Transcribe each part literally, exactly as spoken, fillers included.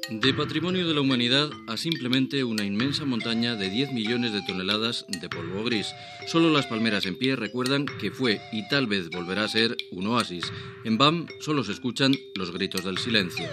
De patrimonio de la humanidad a simplemente una inmensa montaña de diez millones de toneladas de polvo gris. Solo las palmeras en pie recuerdan que fue y tal vez volverá a ser un oasis. En B A M solo se escuchan los gritos del silencio.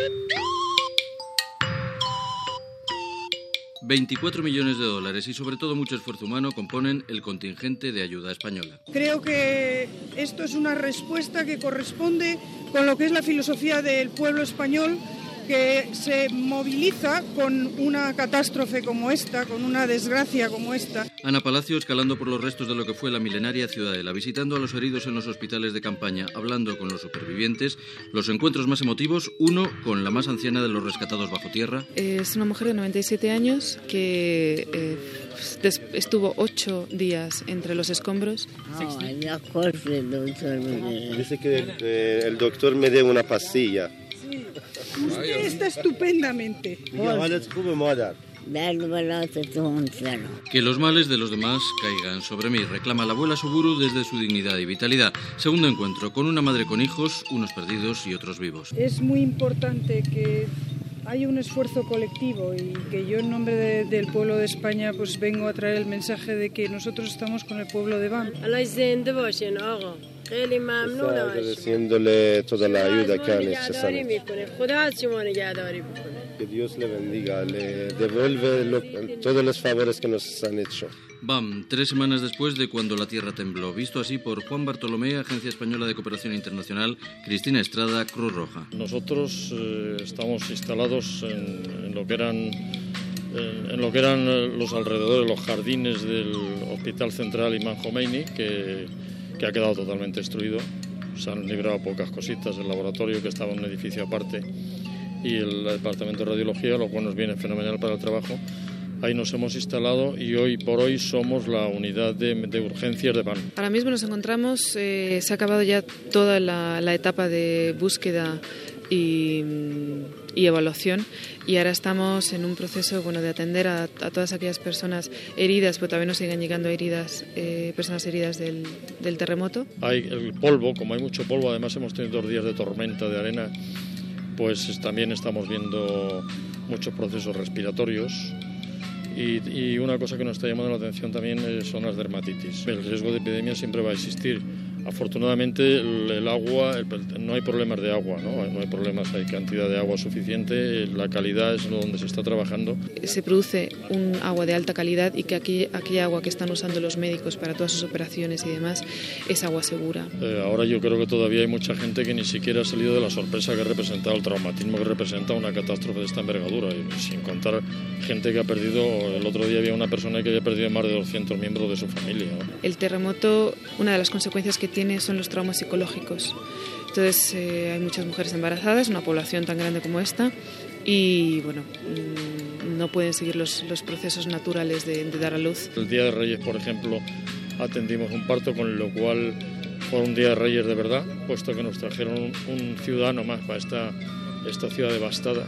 veinticuatro millones de dólares y sobre todo mucho esfuerzo humano componen el contingente de ayuda española. Creo que esto es una respuesta que corresponde con lo que es la filosofía del pueblo español, que se moviliza con una catástrofe como esta, con una desgracia como esta. Ana Palacio escalando por los restos de lo que fue la milenaria Ciudadela, visitando a los heridos en los hospitales de campaña, hablando con los supervivientes, los encuentros más emotivos, uno con la más anciana de los rescatados bajo tierra. Es una mujer de noventa y siete años que eh, estuvo ocho días entre los escombros. Oh, me acuerdo, doctor. Dice que eh, el doctor me dé una pastilla. Usted está estupendamente. Que los males de los demás caigan sobre mí, reclama la abuela Soburu desde su dignidad y vitalidad. Segundo encuentro con una madre con hijos, unos perdidos y otros vivos. Es muy importante que haya un esfuerzo colectivo y que yo en nombre de, del pueblo de España pues vengo a traer el mensaje de que nosotros estamos con el pueblo de B A M. Está agradeciéndole toda la ayuda que han hecho. Que Dios le bendiga, le devuelve lo, todos los favores que nos han hecho. B A M, tres semanas después de cuando la tierra tembló, visto así por Juan Bartolomé, Agencia Española de Cooperación Internacional, Cristina Estrada, Cruz Roja. Nosotros eh, estamos instalados en, en lo que eran en, en lo que eran los alrededores, los jardines del Hospital Central Imam Jomeini, que que ha quedado totalmente destruido. Se han librado pocas cositas, el laboratorio que estaba en un edificio aparte y el departamento de radiología, lo cual nos viene fenomenal para el trabajo. Ahí nos hemos instalado y hoy por hoy somos la unidad de, de urgencias de B A M. Ahora mismo nos encontramos, eh, se ha acabado ya toda la, la etapa de búsqueda y, y evaluación, y ahora estamos en un proceso bueno, de atender a, a todas aquellas personas heridas, pero también nos siguen llegando heridas, eh, personas heridas del, del terremoto. Hay el polvo, como hay mucho polvo, además hemos tenido dos días de tormenta, de arena, pues también estamos viendo muchos procesos respiratorios. Y, y una cosa que nos está llamando la atención también son las dermatitis. El riesgo de epidemia siempre va a existir. Afortunadamente el, el agua, el, no hay problemas de agua, ¿no? no hay problemas, hay cantidad de agua suficiente, la calidad es donde se está trabajando. Se produce un agua de alta calidad y que aquí, aquella agua que están usando los médicos para todas sus operaciones y demás es agua segura. Eh, ahora yo creo que todavía hay mucha gente que ni siquiera ha salido de la sorpresa que ha representado el traumatismo que representa una catástrofe de esta envergadura, y sin contar gente que ha perdido, el otro día había una persona que había perdido más de doscientos miembros de su familia, ¿no? El terremoto, una de las consecuencias que tiene son los traumas psicológicos. Entonces eh, hay muchas mujeres embarazadas, una población tan grande como esta, y bueno, no pueden seguir los, los procesos naturales de, de dar a luz. El Día de Reyes, por ejemplo, atendimos un parto, con lo cual fue un Día de Reyes de verdad, puesto que nos trajeron un, un ciudadano más para esta, esta ciudad devastada,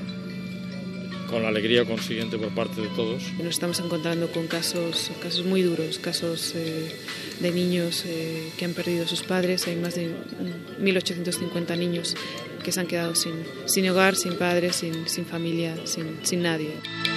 con la alegría consiguiente por parte de todos. Nos estamos encontrando con casos, casos muy duros, casos eh, de niños eh, que han perdido a sus padres. Hay más de mil ochocientos cincuenta niños que se han quedado sin, sin hogar, sin padres, sin, sin familia, sin, sin nadie.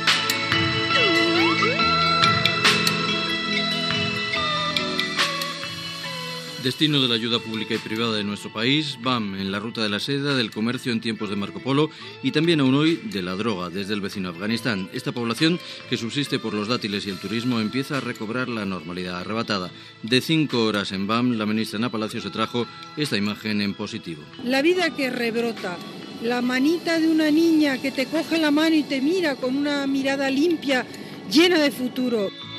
Destino de la ayuda pública y privada de nuestro país, B A M en la ruta de la seda, del comercio en tiempos de Marco Polo y también aún hoy de la droga desde el vecino Afganistán. Esta población, que subsiste por los dátiles y el turismo, empieza a recobrar la normalidad arrebatada. De cinco horas en B A M, la ministra Ana Palacio se trajo esta imagen en positivo. La vida que rebrota, la manita de una niña que te coge la mano y te mira con una mirada limpia, llena de futuro.